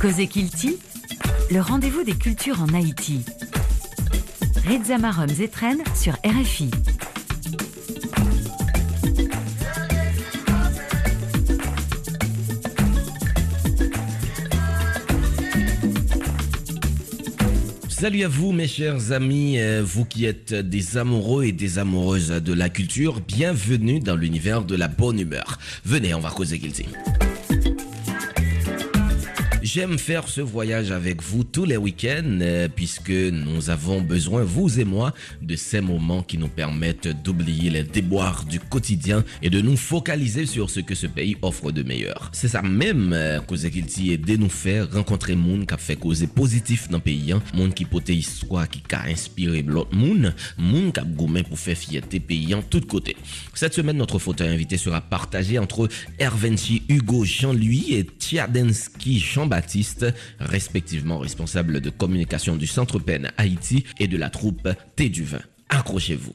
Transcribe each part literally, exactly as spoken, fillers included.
Cause Kilti, le rendez-vous des cultures en Haïti. Reza Marom Zetren sur R F I. Salut à vous mes chers amis, vous qui êtes des amoureux et des amoureuses de la culture, bienvenue dans l'univers de la bonne humeur. Venez, on va causer Kilti. J'aime faire ce voyage avec vous tous les week-ends euh, puisque nous avons besoin, vous et moi, de ces moments qui nous permettent d'oublier les déboires du quotidien et de nous focaliser sur ce que ce pays offre de meilleur. C'est ça même, euh, Cause Kilti, et de nous faire rencontrer monde qui a fait causer positif dans le pays, monde qui pote histoire, qui a inspiré l'autre monde, monde qui a gourmand pour faire fierté pays en tous côtés. Cette semaine, notre fauteuil invité sera partagé entre Ervenchi Hugo Jean-Louis et Tiadensky Jean-Baptiste, respectivement responsables de communication du Centre Pen Haïti et de la troupe Thé du Vin. Accrochez-vous.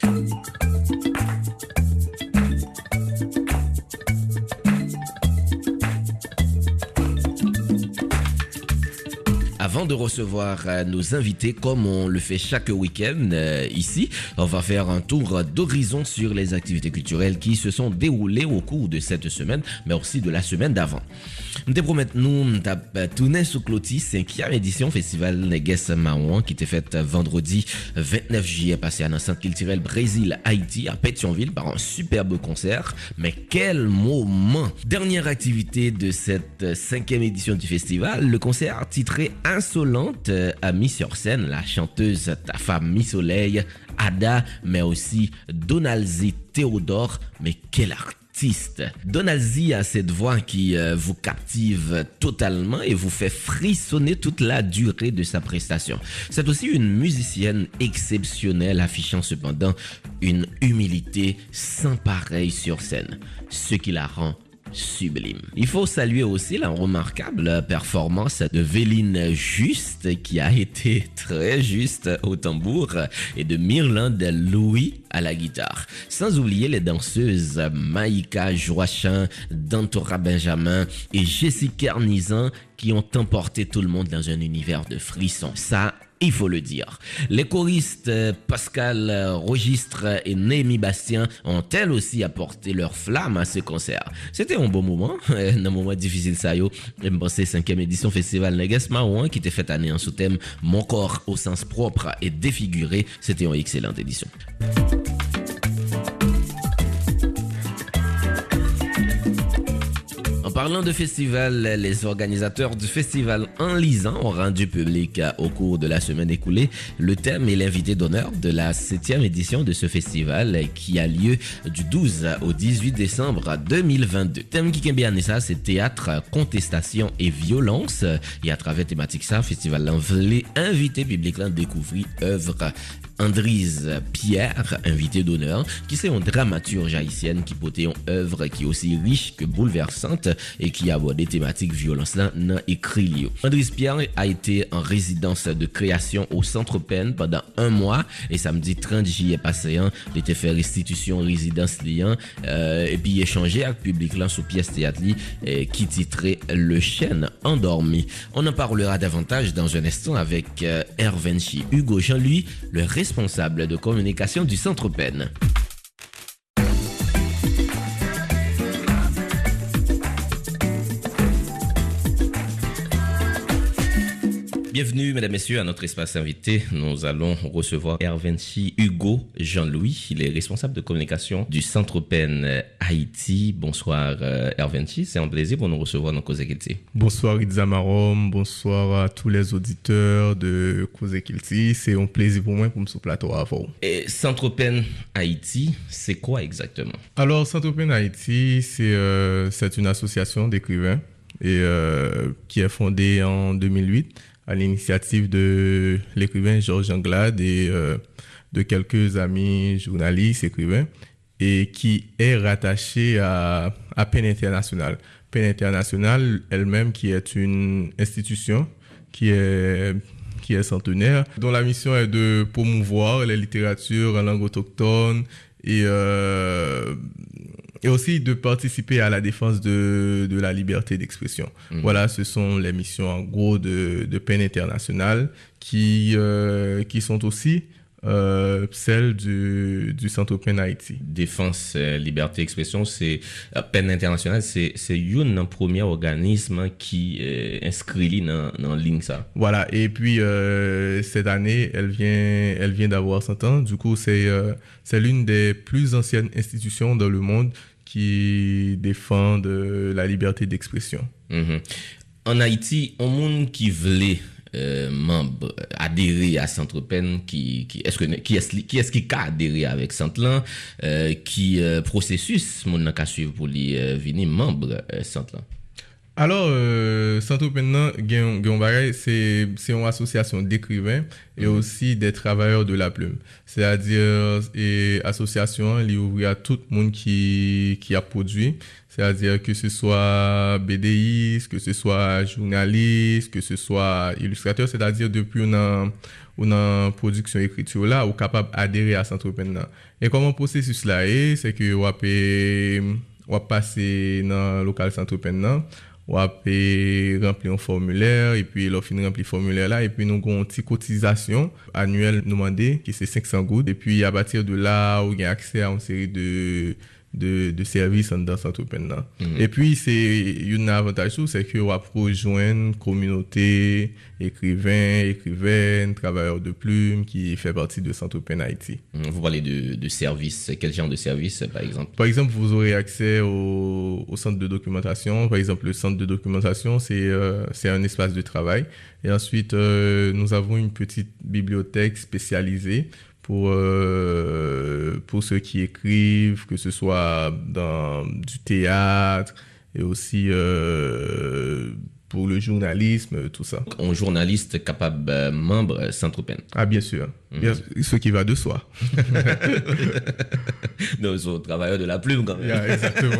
Avant de recevoir euh, nos invités, comme on le fait chaque week-end euh, ici, on va faire un tour d'horizon sur les activités culturelles qui se sont déroulées au cours de cette semaine, mais aussi de la semaine d'avant. Nous te promettons, nous avons tourné sous Cloti, cinquième édition Festival Neges Maouan, qui était faite vendredi vingt-neuf juillet passé à l'enceinte culturelle Brésil Haïti à Pétionville par un superbe concert. Mais quel moment! Dernière activité de cette cinquième édition du festival, le concert titré Insolente a mis sur scène la chanteuse Ta Femme Mi Soleil, Ada, mais aussi Donalzi Théodore. Mais quel artiste! Donalzi a cette voix qui euh, vous captive totalement et vous fait frissonner toute la durée de sa prestation. C'est aussi une musicienne exceptionnelle, affichant cependant une humilité sans pareille sur scène, ce qui la rend sublime. Il faut saluer aussi la remarquable performance de Véline Juste, qui a été très juste au tambour, et de Myrlande Louis à la guitare. Sans oublier les danseuses Maïka Joachin, Dantora Benjamin et Jessica Nizan qui ont emporté tout le monde dans un univers de frissons. Ça, il faut le dire. Les choristes Pascal Registre et Némi Bastien ont elles aussi apporté leur flamme à ce concert. C'était un bon moment, un moment difficile ça yo. Je me pensais cinquième édition Festival Neges Maouan qui était faite année en sous-thème Mon corps au sens propre et défiguré. C'était une excellente édition. En parlant de festival, les organisateurs du festival Enlisant ont rendu public au cours de la semaine écoulée le thème et l'invité d'honneur de la septième édition de ce festival qui a lieu du douze au dix-huit décembre deux mille vingt-deux. Thème qui est bien ça, c'est théâtre, contestation et violence. Et à travers thématique ça, festival voulait inviter public à découvrir œuvres Andrise Pierre, invité d'honneur, qui c'est une dramaturge haïtienne qui portait une œuvre qui est aussi riche que bouleversante et qui aborde des thématiques violence là dans écrit Lio. Andrise Pierre a été en résidence de création au Centre Pen pendant un mois et samedi trente juillet passé, il était fait restitution résidence liant euh, et puis échanger avec le public là sur pièce théâtre euh, qui titrait Le Chêne endormi. On en parlera davantage dans un instant avec euh, Ervenchi Hugo Jean-Louis, le responsable de communication du Centre Pen. Bienvenue, mesdames, messieurs, à notre espace invité. Nous allons recevoir Ervenchi Hugo Jean-Louis. Il est responsable de communication du Centre Pen Haïti. Bonsoir, euh, Ervenchi. C'est un plaisir pour nous recevoir dans Cause Kilti. Bonsoir, Reza Marom. Bonsoir à tous les auditeurs de Cause Kilti. C'est un plaisir pour moi pour me sur plateau à vous. Et Centre Pen Haïti, c'est quoi exactement? Alors, Centre Pen Haïti, c'est, euh, c'est une association d'écrivains et, euh, qui est fondée en deux mille huit. À l'initiative de l'écrivain Georges Anglade et euh, de quelques amis journalistes, écrivains, et qui est rattaché à, à Pen International. Pen International elle-même qui est une institution qui est, qui est centenaire, dont la mission est de promouvoir les littératures en langue autochtone et euh, et aussi de participer à la défense de, de la liberté d'expression. Mmh. Voilà, ce sont les missions en gros de, de P E N International qui, euh, qui sont aussi Euh, celle du, du Centre P E N Haïti. Défense, euh, liberté, expression, c'est euh, P E N International, c'est c'est un premier organisme qui euh, inscrit dans dans ligne ça. Voilà, et puis euh, cette année, elle vient elle vient d'avoir cent ans. Du coup, c'est euh, c'est l'une des plus anciennes institutions dans le monde qui défend de la liberté d'expression. Mm-hmm. En Haïti, un monde qui voulait Euh, membre adhérer à Centre P E N qui qui est-ce que qui est qui est-ce qui a adhéré avec Centre là euh, qui euh, processus mon n'a qu'à suivre pour lui euh, venir membre euh, Centre là. Alors euh, Centre P E N gen gen bagay c'est c'est une association d'écrivains et mm-hmm. aussi des travailleurs de la plume. C'est-à-dire et association li ouvrir à tout le monde qui qui a produit. C'est-à-dire que ce soit B D I S, que ce soit journaliste, que ce soit illustrateur, c'est-à-dire depuis une, une production écriture là, ou capable d'adhérer à Centre P E N. Et comment le processus là est, c'est que on va passer dans le local Centre P E N, on va remplir un formulaire, et puis l'on finit remplir le formulaire là, et puis nous avons une petite cotisation annuelle demandée, qui c'est cinq cents gouttes, et puis à partir de là, on a accès à une série de de de services dans Centre P E N. Mm-hmm. Et puis c'est un avantage c'est que on va rejoindre communauté écrivains, écrivaines, travailleurs de plume qui fait partie de Centre P E N Haïti. Vous parlez de de services, quel genre de services par exemple? Par exemple, vous aurez accès au au centre de documentation. Par exemple, le centre de documentation, c'est euh, c'est un espace de travail. Et ensuite euh, nous avons une petite bibliothèque spécialisée pour euh, pour ceux qui écrivent, que ce soit dans du théâtre et aussi euh, pour le journalisme, tout ça. Un journaliste capable euh, membre Centre P E N. Ah bien sûr, mm-hmm. bien, ce qui va de soi. Donc, ils sont travailleurs de la plume quand même. Yeah, exactement.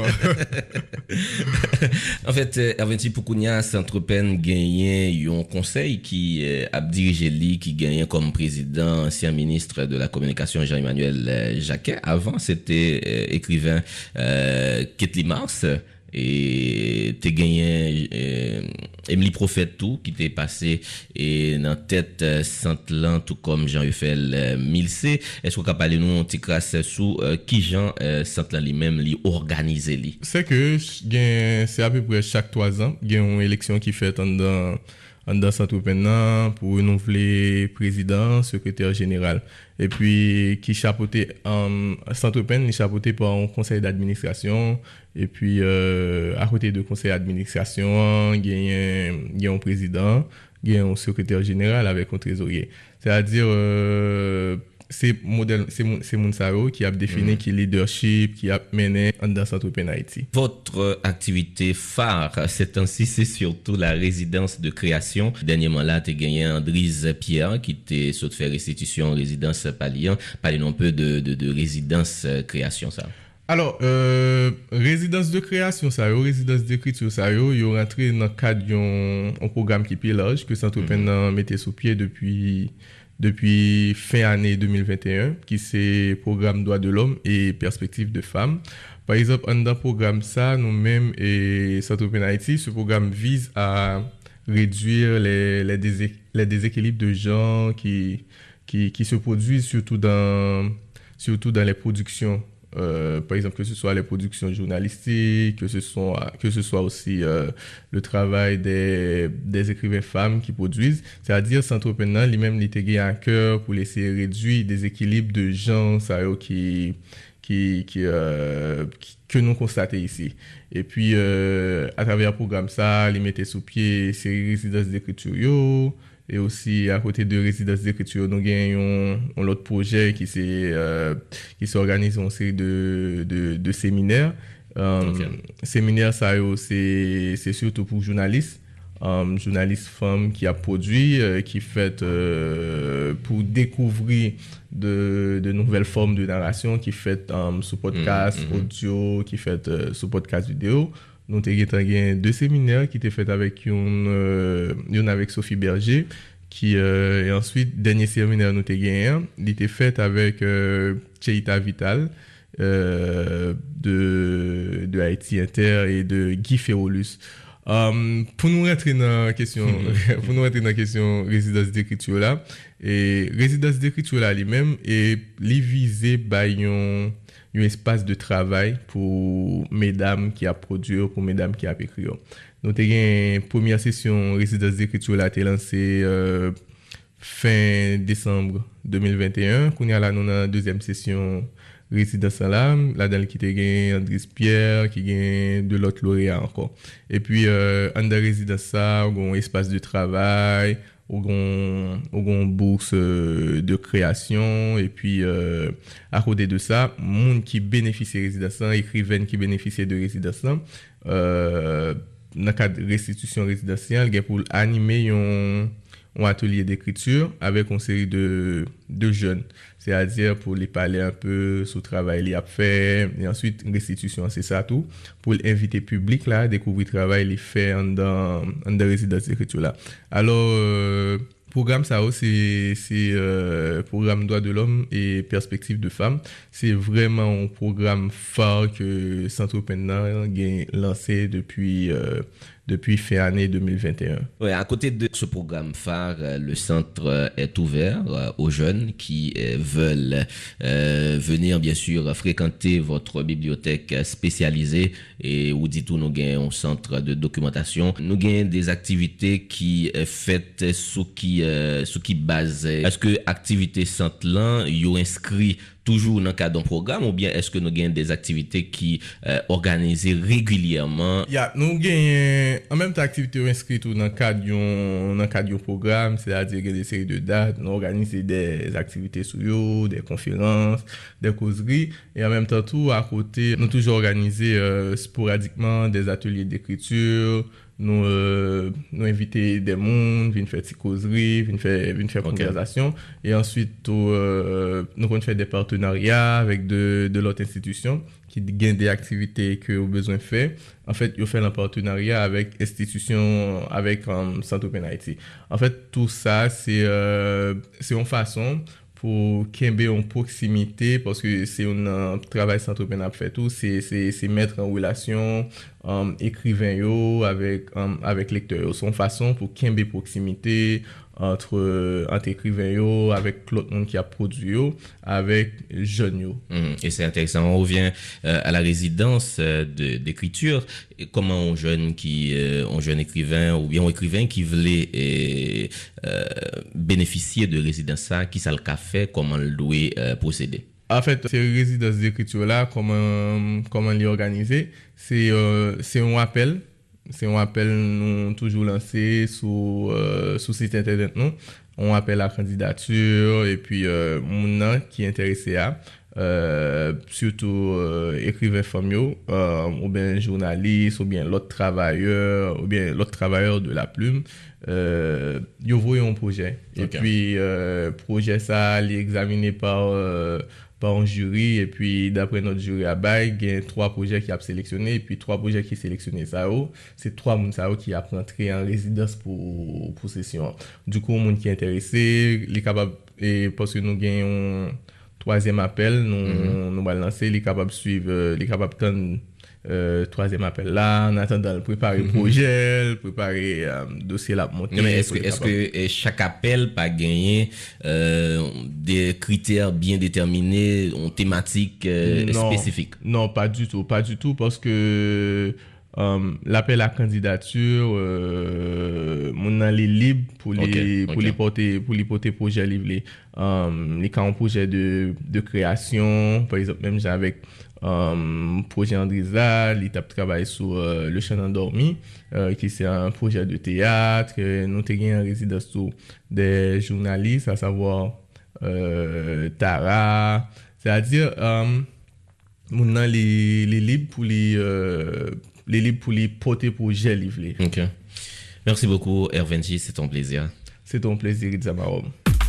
En fait, Hervé Poukounia, Centre P E N gagne un conseil qui euh, a dirigé lui, qui gagne comme président, ancien ministre de la communication Jean-Emmanuel Jacquet. Avant, c'était euh, écrivain euh, Ketli Mars. Et t'es gagné euh, Emily Prophète tout qui t'est passé et dans tête euh, Saint-Lan tout comme Jean-Euphel euh, Milcé. Est-ce qu'on peut parler nous un petit crasse sous euh, qui Jean euh, Saint-Lan lui-même lui organisé lui? C'est que c'est à peu près chaque trois ans il y a une élection qui fait dans dans Centre P E N pour renouveler président, secrétaire général. Et puis, qui chapeauté, en Centre P E N, il chapeauté par un conseil d'administration. Et puis, euh, à côté de conseil d'administration, il y a un, il y a un président, il y a un secrétaire général avec un trésorier. C'est-à-dire, euh, c'est modèle c'est c'est Mounsaro qui a défini mm. qui leadership qui a mené dans Centre P E N Haïti. Votre activité phare ces temps-ci c'est surtout la résidence de création. Dernièrement là tu as gagné Andrise Pierre qui t'a sauté faire restitution résidence Palian. Parlez-nous un peu de de de résidence création ça. Alors, euh, résidence de création, ça, yo, résidence d'écriture, ça, yo, yo rentré dans le cadre d'un programme qui est large, que Centre P E N mm-hmm. mettait sous pied depuis depuis fin année deux mille vingt et un, qui c'est programme droits de l'homme et perspectives de femmes. Par exemple, dans le programme ça, nous-mêmes et Centre P E N Haïti, ce programme vise à réduire les, les, désé- les déséquilibres de genre qui, qui, qui se produisent surtout dans, surtout dans les productions. Euh, par exemple, que ce soit les productions journalistiques, que ce soit, que ce soit aussi euh, le travail des, des écrivains femmes qui produisent. C'est-à-dire, Centre P E N, lui-même, il était à cœur pour laisser réduire des équilibres de genre ça, qui, qui, qui, euh, qui, que nous constatons ici. Et puis, euh, à travers le programme ça, il mettait sous pied ces résidences d'écriture. Et aussi, à côté de résidence d'écriture, nous avons un autre projet qui s'est, euh, qui s'organise en série de, de, de séminaires. Um, okay. Séminaires, ça, c'est, c'est surtout pour journalistes. Um, journalistes femmes qui a produit, euh, qui fait euh, pour découvrir de, de nouvelles formes de narration, qui fait um, sous podcast mmh, mmh. audio, qui fait euh, sous podcast vidéo. Nous avons deux séminaires qui étaient faits avec une, euh, une avec Sophie Berger, qui euh, et ensuite dernier séminaire nous avons gagné, il était fait avec euh, Cheita Vital, euh, de, de Haïti Inter et de Guy Ferrolus. Um, pour nous rentrer dans la question, pour nous rentrer dans la question résidence d'écriture là, et résidence d'écriture là lui-même et les viser par un un espace de travail pour mesdames qui a produit, pour mesdames qui a écrit. Nous avons une première session résidence d'écriture là été lancée euh, fin décembre deux mille vingt et un. Qu'on y a là nous dans la deuxième session résidence là, là-dedans qui te gagne Andrés Pierre, qui gagne de l'autre lauréat encore. Et puis euh, en dans résidence ça, on a un espace de travail, on a une bourse de création et puis euh, à côté de ça, monde qui bénéficie de résidence là, écrivaine qui bénéficie de résidence là, euh dans le cadre de restitution résidentielle, il y a pour animer un un atelier d'écriture avec une série de, de jeunes. C'est-à-dire pour les parler un peu sur le travail qu'ils ont fait, et ensuite une restitution, c'est ça tout, pour l'inviter public là, à découvrir le travail qu'ils fait dans la résidence d'écriture là. Alors, euh, programme ça aussi, c'est euh, programme droits de l'homme et perspective de femmes. C'est vraiment un programme phare que Centre Penna a lancé depuis euh, depuis fin année deux mille vingt et un. Ouais, à côté de ce programme phare, le centre est ouvert aux jeunes qui veulent euh, venir bien sûr fréquenter votre bibliothèque spécialisée et où dit tout nous gagnons un centre de documentation. Nous gagnons des activités qui faites sous qui euh, sous qui base. Est-ce que activité centre là yo inscrit toujours dans le cadre d'un programme ou bien est-ce que nous gagnons des activités qui euh, organisées régulièrement? Yeah, nous gagnons en même temps activités inscrites dans le cadre d'un dans le cadre d'un programme, c'est-à-dire des séries de dates, nous organisons des activités sur eux, des conférences, des causeries et en même temps tout à côté, nous toujours organisé euh, sporadiquement des ateliers d'écriture. Nous euh, nous inviter des mondes, venir faire des causeries, venir faire venir faire okay. conversation et ensuite euh, nous on fait des partenariats avec de de l'autre institution qui gagne des activités que au besoin faire. En fait, ils fait un partenariat avec institution avec um, Centre Penna Haïti. En fait, tout ça c'est euh, c'est une façon pour qu'il y ait une proximité parce que c'est un travail Centre Penna fait tout, c'est c'est c'est mettre en relation um, écrivain yo avec um, avec lecteur. C'est une façon pour qu'il y ait une proximité entre euh, entre écrivains yo avec l'autre monde qui a produit yo avec jeunes yo. Mmh, et c'est intéressant. On revient euh, à la résidence euh, de, d'écriture. Et comment un jeune qui euh, un jeune écrivain ou bien un écrivain qui voulait euh, euh, bénéficier de résidence ça, qui ça le fait, comment le doit euh, procéder? En fait, ces résidences d'écriture là, comment comment les organiser, c'est euh, c'est un appel. C'est un appel nous toujours lancé sur euh, sur site internet nous. On appelle la candidature et puis euh, moun qui est intéressé à euh, surtout euh, écrivain femme euh, ou bien journaliste ou bien l'autre travailleur ou bien l'autre travailleur de la plume euh yo voyez un projet et okay. puis euh, projet ça est examiné par euh, par un jury et puis d'après notre jury à bail il y a trois projets qui a sélectionné et puis trois projets qui sélectionné ça c'est trois moun ça qui a rentré en résidence pour pour session. Du coup monde qui est intéressé les capable et parce que nous gagnons troisième appel nous mm-hmm. nous va lancer les capable suivre les capable tendre Euh, troisième appel là en attendant de préparer le projet, préparer euh, dossier là monter. Mais est-ce que est-ce que chaque appel pas gagner euh, des critères bien déterminés, une thématique euh, non, spécifique? Non, pas du tout, pas du tout parce que Um, l'appel à candidature euh, mon est libre pour les okay, pour okay. les porter pour les porter projet livré um, les cas un projet de de création par exemple même j'ai avec um, projet Andrisa l'étape travail sur euh, le chien endormi euh, qui c'est un projet de théâtre euh, nous t'ai en résidence sur des journalistes à savoir euh, Tara, c'est-à-dire um, mon est les les libre pour les euh, les libres pour les porter projet livré. OK. Merci beaucoup Hervenji, c'est ton plaisir. C'est ton plaisir Redzama Marom.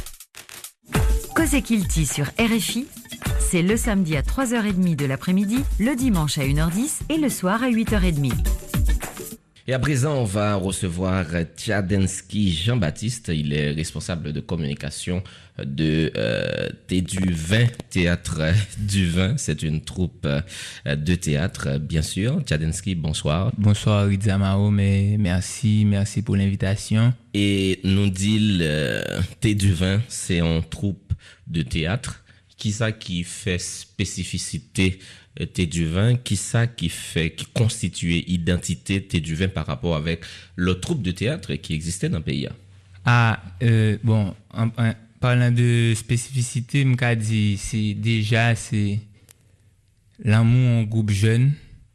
Cause Kilti sur R F I, c'est le samedi à trois heures trente de l'après-midi, le dimanche à une heure dix et le soir à huit heures trente. Et à présent, on va recevoir Tchadensky Jean-Baptiste. Il est responsable de communication de euh, Thé du Vin, Théâtre du Vin. C'est une troupe euh, de théâtre, bien sûr. Tchadensky, bonsoir. Bonsoir, Ridzamao, mais merci, merci pour l'invitation. Et nous dit le Thé du Vin, c'est une troupe de théâtre. Qui ça qui fait spécificité Thé du Vin? Qui ça qui fait, qui constituait identité Thé du Vin par rapport avec l'autre troupe de théâtre qui existait dans le pays? Ah, euh, bon, en, en parlant de spécificité, m'ka dit, c'est déjà, c'est l'amour en groupe jeune,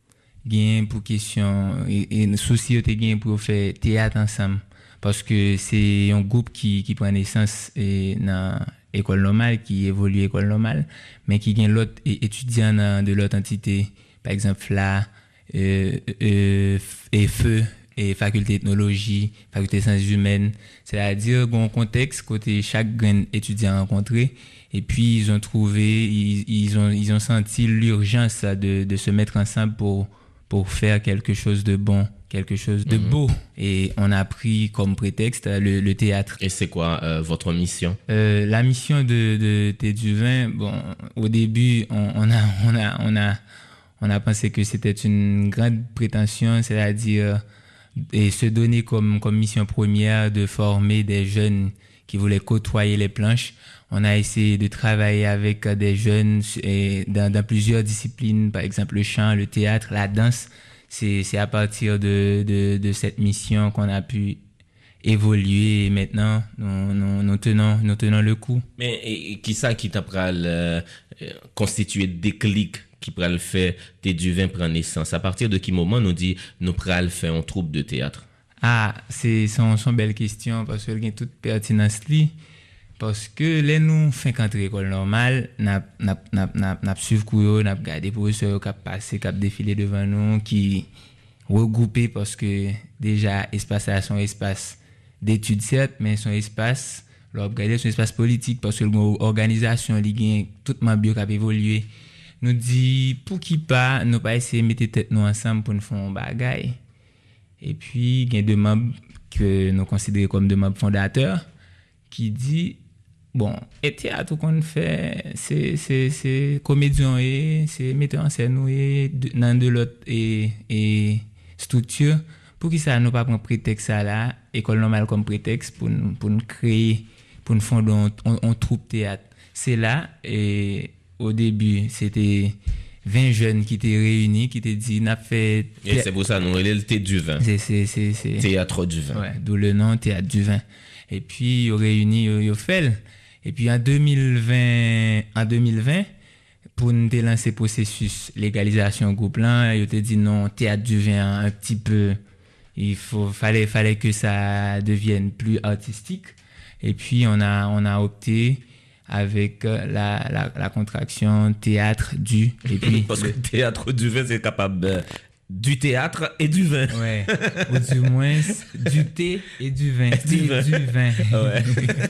gain pour question, et, et société gain pour faire théâtre ensemble. Parce que c'est un groupe qui, qui prend naissance et dans école normale, qui évolue école normale, mais qui gagne l'autre étudiant de l'autre entité, par exemple là, euh, euh, et feu, et faculté ethnologie, faculté sciences humaines, c'est-à-dire qu'on contexte côté chaque grand étudiant rencontré, et puis ils ont trouvé, ils, ils ont, ils ont senti l'urgence de, de se mettre ensemble pour, pour faire quelque chose de bon, quelque chose de mm-hmm. beau. Et on a pris comme prétexte le, le théâtre. Et c'est quoi euh, votre mission? euh, La mission de, de Thé du Vin, bon, au début, on, on, a, on, a, on, a, on a pensé que c'était une grande prétention, c'est-à-dire et se donner comme, comme mission première de former des jeunes qui voulaient côtoyer les planches. On a essayé de travailler avec des jeunes et dans, dans plusieurs disciplines, par exemple le chant, le théâtre, la danse. C'est, c'est à partir de, de, de cette mission qu'on a pu évoluer et maintenant nous, nous, nous, tenons, nous tenons le coup. Mais et, et qui ça qui t'a pral euh, constitué déclic qui pral faire Thé du Vin prend naissance? À partir de quel moment nous dit nous pral faire une troupe de théâtre? Ah, c'est son, son belle question parce qu'elle a toute pertinence li. Parce que les nous fin qu'entre école normale, n'a n'a n'a n'a n'a suivre cours, n'a regarder professeur qui passer, qui défiler devant nous, qui regroupé parce que déjà espace à son espace d'études certes, mais son espace, leur regarder son espace politique parce que l'organisation li gain tout membre qui a évolué. Nous dit pour qui pas nous pas essayer mettre tête nous ensemble pour nous faire un bagaille. Et puis il y a deux membres que nous considérons comme deux membres fondateurs qui dit bon, et théâtre qu'on fait, c'est c'est c'est comédien et c'est metteur en scène et dans de l'autre et et structure pour qui ça nous pas prendre prétexte ça là, école normale comme prétexte pour nous, pour nous créer pour nous fonder on troupe théâtre. C'est là et au début, c'était vingt jeunes qui étaient réunis qui étaient dit n'a fait et c'est pour ça nous le Thé du Vin. C'est c'est c'est c'est Théâtre du Vin. Ouais, d'où le nom Théâtre du Vin. Et puis ils réunis ils fait. Et puis en deux mille vingt, en deux mille vingt, pour nous lancer le processus légalisation groupe là, ils te dit non, Théâtre du Vin un petit peu, il faut fallait fallait que ça devienne plus artistique. Et puis on a on a opté avec la la, la contraction Théâtre du et puis parce que Théâtre du Vin c'est capable euh, du théâtre et du vin. Ouais. Ou du moins du thé et du vin. Et du vin. Du vin. Ouais.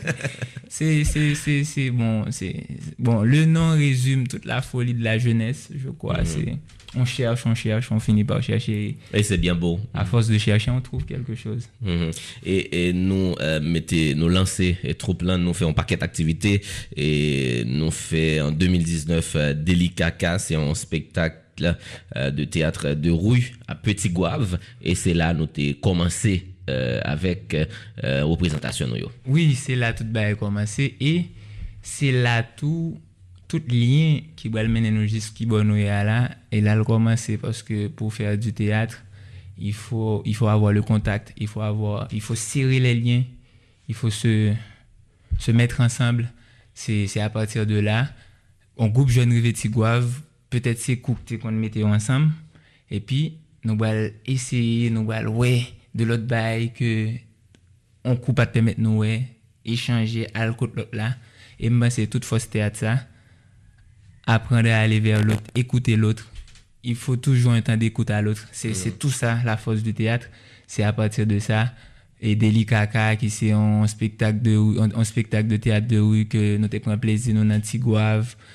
c'est c'est c'est c'est bon, c'est bon, le nom résume toute la folie de la jeunesse, je crois, mm-hmm. c'est on cherche, on cherche, on finit par chercher. Et c'est bien beau. À force de chercher, on trouve quelque chose. Mm-hmm. Et, et nous euh, mettez, nous lancer et trop plein, nous fait un paquet d'activités et nous fait en deux mille dix-neuf euh, Délicaca, c'est un spectacle euh, de théâtre de rue à Petit Gouave et c'est là nous t'ai commencé euh, avec euh, représentation nous. Oui, c'est là tout va commencer et c'est là tout tout lien qui va mener nous jusqu'à nous là et là le commencer parce que pour faire du théâtre il faut il faut avoir le contact, il faut avoir il faut serrer les liens, il faut se se mettre ensemble. C'est c'est à partir de là on groupe jeune rivé Tigouave, peut-être c'est coupe qu'on mettait ensemble et puis nous va essayer nous va ouais de l'autre bail que on coupe à permettre nous ouais échanger à l'autre là et moi c'est toute force théâtre ça. Apprendre à aller vers l'autre, écouter l'autre. Il faut toujours un temps d'écoute à l'autre. C'est, mmh. c'est tout ça, la force du théâtre. C'est à partir de ça. Et Délicaca, qui c'est un spectacle de, un, un spectacle de théâtre de rue que nous avons pris plaisir, nous, dans Tigouave.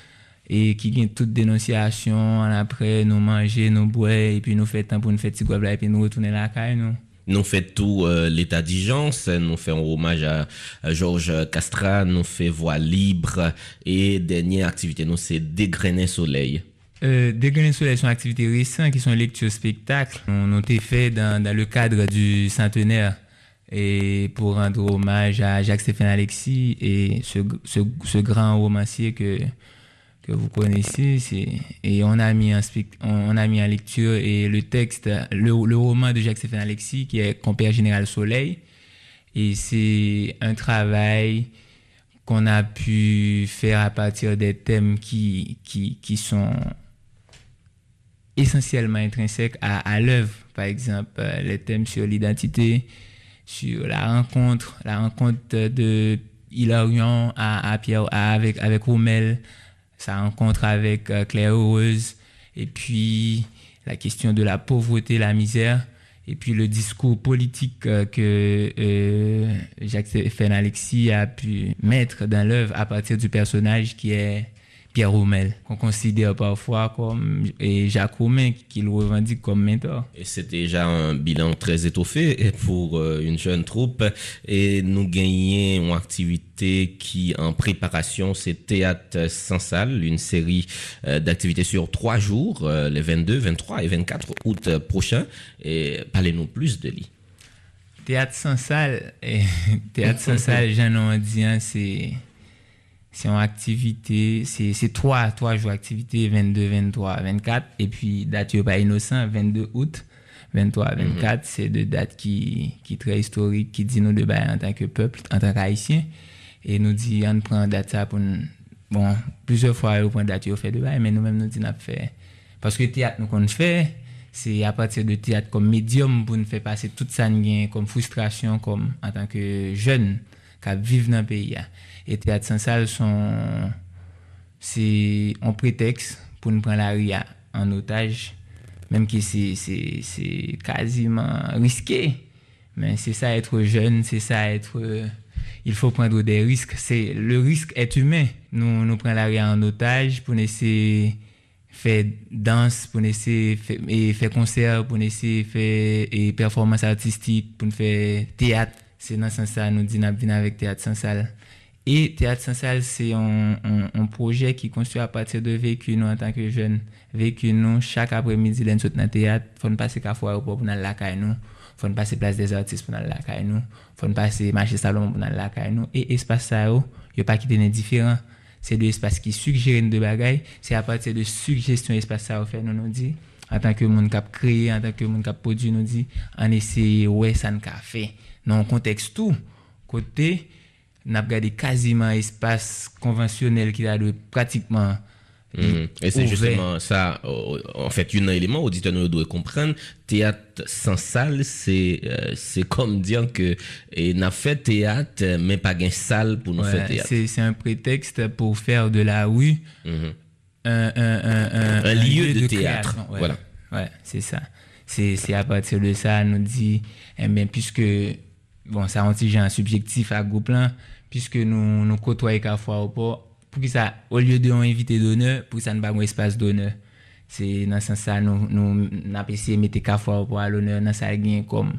et qui gagne toute dénonciation, après nous manger, nous boire, et puis nous faire temps pour nous faire petit guap là, et puis nous retourner la caille, nous. Nous faisons tout euh, l'état d'urgence, nous faisons hommage à, à Georges Castrat, nous faisons voix libre, et dernière activité, nous, c'est Dégrainer Soleil. Euh, Dégrainer Soleil sont activités récentes qui sont lectures spectacles. On a été fait dans, dans le cadre du centenaire et pour rendre hommage à Jacques-Stéphane Alexis et ce, ce, ce grand romancier que que vous connaissez, c'est, et on a mis en spect, on a mis en lecture et le texte, le, le roman de Jacques-Stéphane Alexis qui est Compère Général Soleil, et c'est un travail qu'on a pu faire à partir des thèmes qui qui qui sont essentiellement intrinsèques à, à l'œuvre, par exemple les thèmes sur l'identité, sur la rencontre, la rencontre de Hilarion à, à Pierre à, avec avec Rommel, sa rencontre avec euh, Claire Heureuse, et puis la question de la pauvreté, la misère, et puis le discours politique euh, que euh, Jacques-Stéphane Alexis a pu mettre dans l'œuvre à partir du personnage qui est Pierre Rommel, qu'on considère parfois comme et Jacques Romain, qui le revendique comme mentor. Et c'est déjà un bilan très étoffé pour euh, une jeune troupe, et nous gagnons une activité qui en préparation, c'est Théâtre sans salle, une série euh, d'activités sur trois jours, euh, les vingt-deux, vingt-trois et vingt-quatre août prochains. Et parlez-nous plus de lui. Théâtre sans salle, et Théâtre sans salle, j'en ai dit, hein, c'est c'est une activité, c'est c'est trois trois jours d'activité, vingt-deux, vingt-trois, vingt-quatre, et puis date pas innocent, vingt-deux août, vingt-trois, vingt-quatre, mm-hmm. C'est deux dates qui qui très historiques, qui dit nous de bail en tant que peuple, en tant qu'haïtien, et nous dit on prend date ça pour nous, bon plusieurs fois on prend date on fait de bail, mais nous même nous dit n'a fait parce que théâtre nous qu'on fait, c'est à partir de théâtre comme médium pour nous faire passer toute ça comme frustration, comme en tant que jeune qui vivent dans le pays. Et Théâtre sans salle, sont, c'est un prétexte pour nous prendre la rue en otage, même que c'est, c'est, c'est quasiment risqué. Mais c'est ça être jeune, c'est ça être... Il faut prendre des risques. C'est, le risque est humain. Nous, nous prenons la rue en otage pour essayer faire danse, pour essayer faire, et faire concert, pour essayer faire et performance artistique, pour faire théâtre. C'est dans ce sens-là, nous disons, nous venons avec Théâtre sans salle. Et Théâtre sans salle, c'est un, un, un projet qui est construit à partir de vécu nous en tant que jeunes. Vécu nous, chaque après-midi, nous sommes dans le théâtre. Il faut nous passer café pour nous aller la caille nous. Il faut nous passer place des artistes pour nous aller la caille nous. Il faut nous passer marché Salomon pour nous aller la caille nous. Et espace ça, il n'y a pas qui est différent. C'est deux espaces qui suggèrent de bagailles. C'est à partir de suggestions espace ça, fait nous nous dit. En tant que monde qui a créé, en tant que monde qui a produit, nous dit, on essaie, ouais, ça nous a fait. Dans le contexte tout, côté, on a regardé quasiment espace conventionnel qui a de pratiquement mmh. Et c'est ouvert. Justement ça, en fait, un élément auditeur nous doit comprendre, théâtre sans salle, c'est euh, c'est comme dire que on a fait théâtre mais pas gain salle pour nous ouais, faire théâtre. C'est c'est un prétexte pour faire de la rue mmh. un, un, un, un, un lieu, lieu de, de théâtre. Ouais, voilà. Ouais, c'est ça. C'est c'est à partir de ça nous dit eh bien puisque bon ça un petit genre subjectif à groupe là, puisque nous nous côtoyons parfois au port, pour que ça, au lieu de un invité d'honneur, pour que ça ne pas un espace d'honneur. C'est dans ce sens-là, nous, nous, nous avons essayé de mettre parfois au port à l'honneur, dans ça gain comme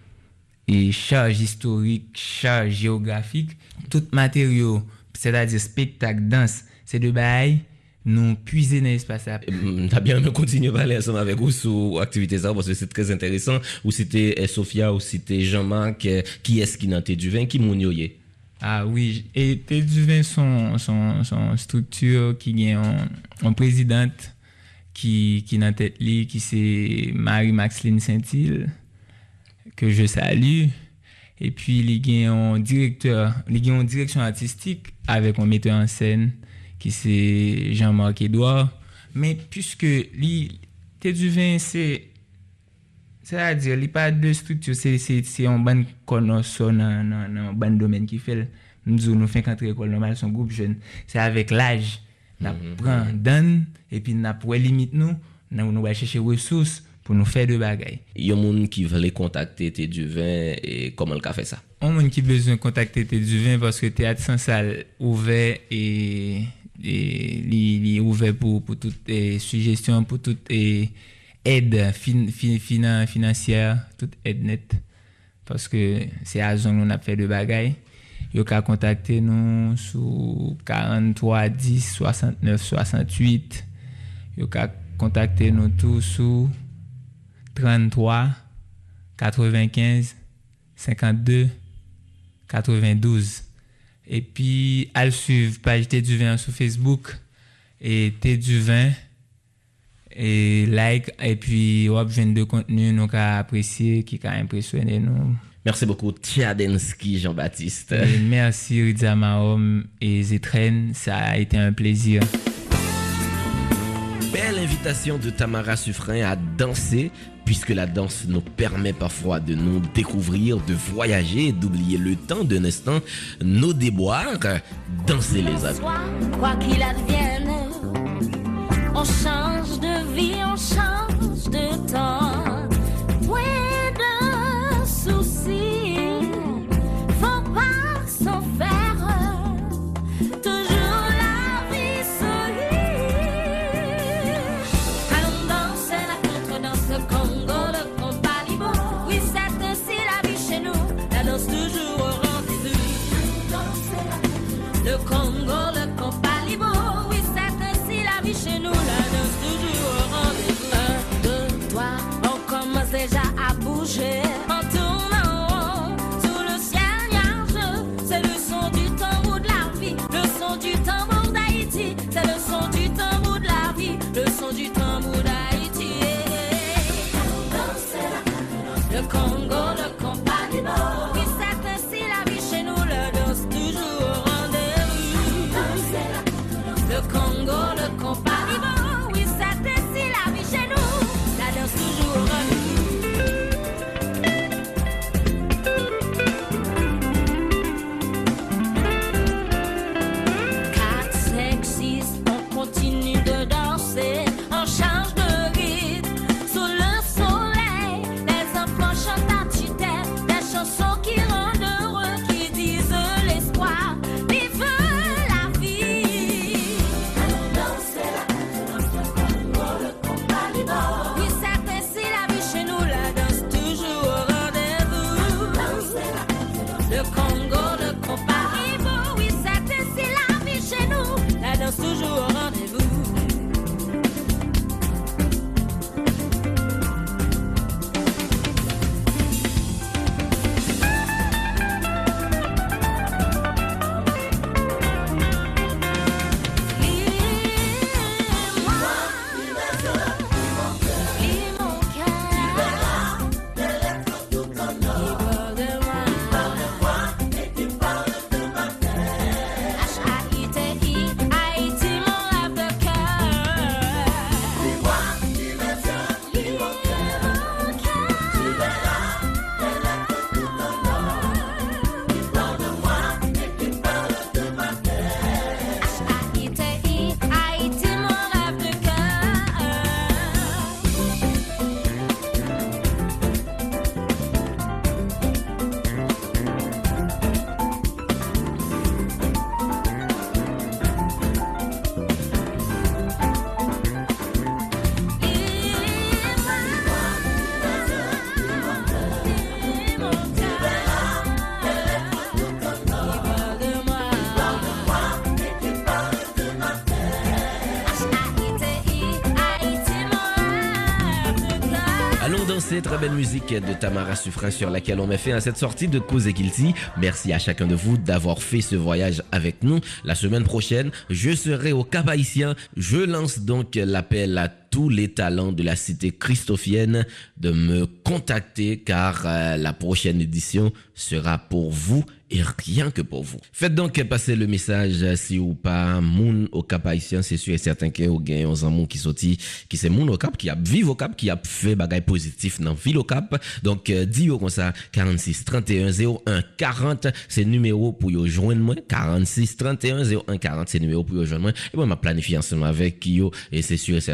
et charge historique, charge géographique, tout matériau, c'est-à-dire spectacle, danse, c'est de bail, nous puiser dans l'espace là. T'as bien me continuer à parler ensemble avec vous sur activité ça parce que c'est très intéressant. Ou c'était Sophia, ou c'était Jean-Marc, qui est-ce qui n'a été du vin, qui mounioyé? Ah oui, et Thé du vin son son son structure qui gagne un, un présidente qui qui dans tête li qui c'est Marie-Maxline Saint-Île que je salue, et puis il gagne un directeur, il gagne une direction artistique avec un metteur en scène qui c'est Jean-Marc Edouard. Mais puisque li Thé du vin c'est c'est-à-dire, il n'y a pas de structure, c'est, c'est, c'est un bon connaisseur dans, dans, dans un bon domaine qui fait. Nous, nous faisons qu'entrer à l'école normale, son groupe jeune. C'est avec l'âge, nous mm-hmm. prenons, donne, et puis nous prenons limite nous, nous, nous allons chercher ressources pour nous faire de bagailles. Il y a des gens qui veulent contacter Thé du vin, et comment le fait ça? Il y a des gens qui ont besoin de contacter Thé du vin parce que Théâtre sans salle ouvert et il est ouvert pour pour toutes les suggestions, pour toute et aide fin, fin, fin, financière, toute aide nette. Parce que c'est à zone où on a fait de bagailles. Vous pouvez contacter nous sur quarante-trois dix soixante-neuf soixante-huit. Vous pouvez contacter nous tous sur trente-trois quatre-vingt-quinze cinquante-deux quatre-vingt-douze. Et puis, à suivre page T du vin sur Facebook et T du vin et like. Et puis, on a besoin de contenu nous qu'a apprécié, qui a impressionné nous. Merci beaucoup, Tchadensky Jean-Baptiste. Et merci, Ridza Mahom et Zetren. Ça a été un plaisir. Belle invitation de Tamara Suffren à danser, puisque la danse nous permet parfois de nous découvrir, de voyager, d'oublier le temps d'un instant, nos déboires. Danser les amis. Quoi qu'il advienne, on change de vie, on change de temps. Point de soucis, faut pas s'en faire. Toujours la vie sourit. Allons danser la contredanse, le Congo, le compas libre. Oui, c'est ainsi la vie chez nous, la danse toujours au rendez-vous. Le Congo, le compas libre. Oui, c'est ainsi la vie chez nous, la danse toujours au rendez-vous. Un, deux, trois, on commence déjà à bouger. En tournant sous le ciel nuageux, c'est le son du tambour de la vie, le son du tambour d'Haïti. C'est le son du tambour de la vie, le son du tambour d'Haïti. Le Congo, le compas libre. Oui, c'est ainsi la vie chez nous, la danse toujours au rendez-vous. Le Congo, le compas libre. Oui, c'est ainsi la vie chez nous, la danse toujours au rendez-vous. quatre, cinq, six, on continue de danser, on change de rythme sous le soleil. Les enfants chantent à tue-tête des chansons qui rendent heureux, qui disent l'espoir, vive la vie. Allons danser la Congo, le compas libre. Oui, c'est ainsi la vie chez nous, la danse toujours au rendez-vous. Le Congo, le compas libre. Oui, c'est ainsi la vie chez nous, la danse toujours au rendez-vous. C'est très belle musique de Tamara Suffren sur laquelle on met fin à cette sortie de Cause Kilti. Merci à chacun de vous d'avoir fait ce voyage avec nous. La semaine prochaine, je serai au Cap-Haïtien. Je lance donc l'appel à tous les talents de la cité christophienne de me contacter car euh, la prochaine édition sera pour vous et rien que pour vous. Faites donc passer le message si ou pas moun au Cap Haïtien, c'est sûr et certain que vous gagnez un moun qui sorti qui c'est moun au Cap qui a vive au Cap qui a fait bagay positif dans ville au Cap. Donc euh, dis comme ça quarante-six trente et un zéro un quarante c'est numéro pour yo joindre moi quarante-six trente et un zéro un quarante c'est numéro pour yo joindre moi et moi m'a planifié ensemble avec yo et c'est sûr et certain pas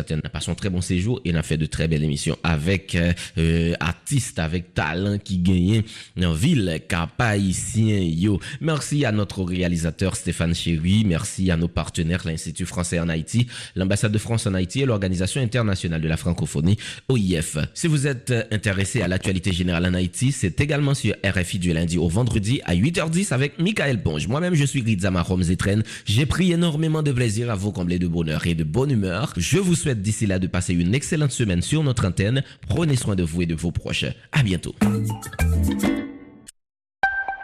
passé un très bon séjour et on a fait de très belles émissions avec euh, euh, artistes, avec talent qui gagnent en ville, Cap-Haïtien, yo. Merci à notre réalisateur Stéphane Chéry, merci à nos partenaires, l'Institut français en Haïti, l'ambassade de France en Haïti et l'Organisation internationale de la francophonie, O I F. Si vous êtes intéressé à l'actualité générale en Haïti, c'est également sur R F I du lundi au vendredi à huit heures dix avec Michael Ponge. Moi-même, je suis Rizama Romzetren. J'ai pris énormément de plaisir à vous combler de bonheur et de bonne humeur. Je vous souhaite d'ici là de passer une excellente semaine sur notre antenne. Prenez soin de vous et de vos proches. À bientôt.